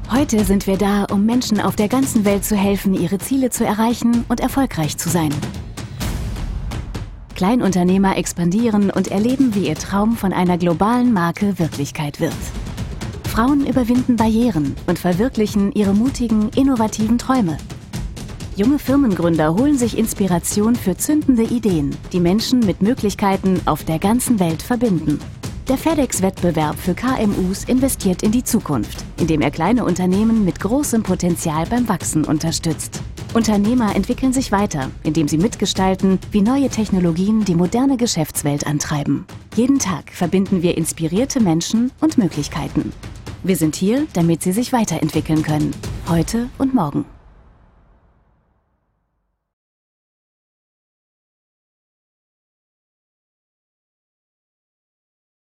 Heute sind wir da, um Menschen auf der ganzen Welt zu helfen, ihre Ziele zu erreichen und erfolgreich zu sein. Kleinunternehmer expandieren und erleben, wie ihr Traum von einer globalen Marke Wirklichkeit wird. Frauen überwinden Barrieren und verwirklichen ihre mutigen, innovativen Träume. Junge Firmengründer holen sich Inspiration für zündende Ideen, die Menschen mit Möglichkeiten auf der ganzen Welt verbinden. Der FedEx-Wettbewerb für KMUs investiert in die Zukunft, indem er kleine Unternehmen mit großem Potenzial beim Wachsen unterstützt. Unternehmer entwickeln sich weiter, indem sie mitgestalten, wie neue Technologien die moderne Geschäftswelt antreiben. Jeden Tag verbinden wir inspirierte Menschen und Möglichkeiten. Wir sind hier, damit sie sich weiterentwickeln können, heute und morgen.